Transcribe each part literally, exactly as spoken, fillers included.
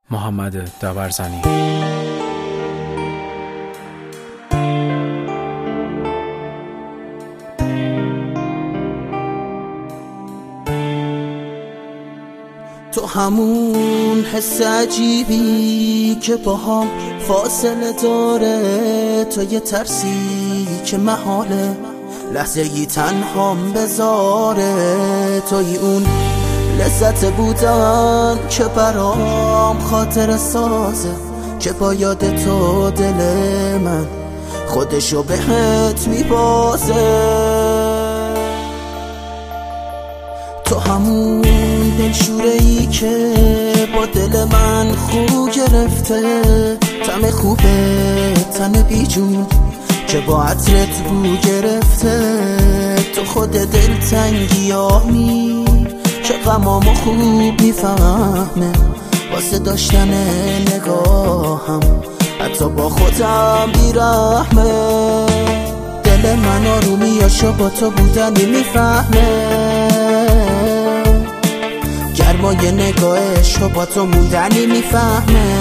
محمد داورزنی. تو همون حس عجیبی که با هم فاصله داره، تو یه ترسی که محاله لحظه ای تنهام بذاره، توی اون لذت بودن که برام خاطر سازه، که با یاد تو دل من خودشو بهت میبازه. تو همون دلشوره ای که با دل من خو گرفته، طعم خوبه تن بیجون که با عطرت بو گرفته. تو خود دلتنگیامی که غمامو خوب میفهمه، واسه داشتن نگاهم حتی با خودم بیرحمه. دل من آرومیاشو با تو بودنی میفهمه، گرمای نگاهشو با تو موندنی میفهمه.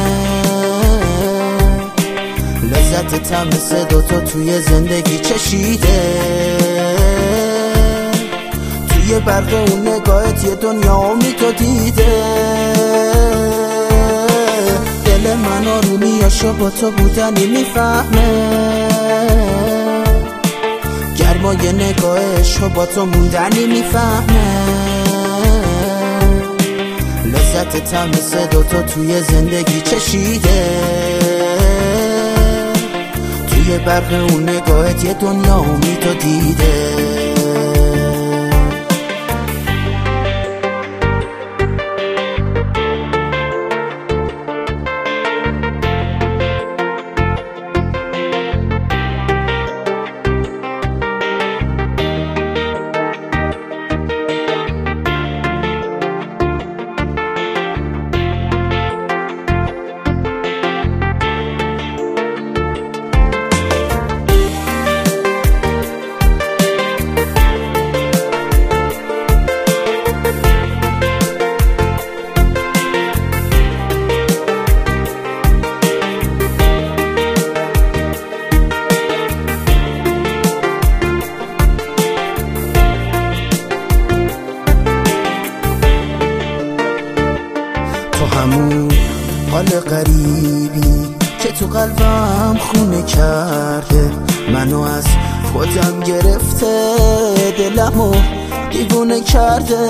لذت طعم صدا تو توی زندگی چشیده، توی برق اون نگاهت یه دنیا امید تو دیده. دل من آرومیاشو با تو بودنی میفهمه، گرمای نگاهشو با تو موندنی میفهمه. لذت طعم صدا تو توی زندگی چشیده، توی برق اون نگاهت یه دنیا امید تو دیده. همون حال غریبی که تو قلبم خونه کرده، منو از خودم گرفته، دلمو دیوونه کرده.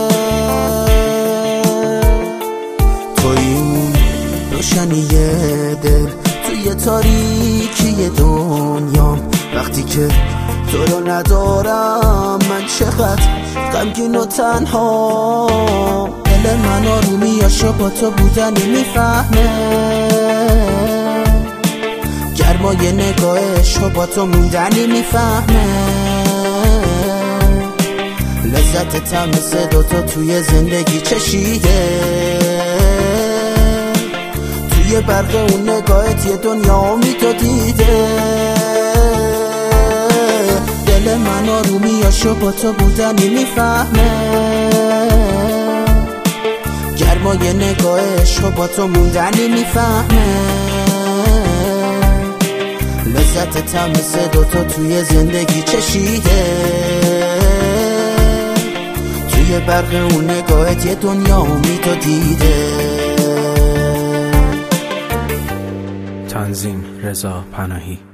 توی اون روشنی دل توی تاریکی دنیام، وقتی که تو رو ندارم من چقدر غمگین و تنها. دل من آرومیاشو با تو بودنی میفهمه، گرمای نگاهشو با تو موندنی میفهمه. لذت طعم صدا تو توی زندگی چشیده، توی برق اون نگاهت یه دنیا امید تو دیده. دل من آرومیاشو با تو بودنی میفهمه، گرمای نگاهشو با تو موندنی میفهمه. لذت طعم صدا تو توی زندگی چشیده، توی برق اون نگاهت یه دنیا امید تو دیده. تنظیم رضا پناهی.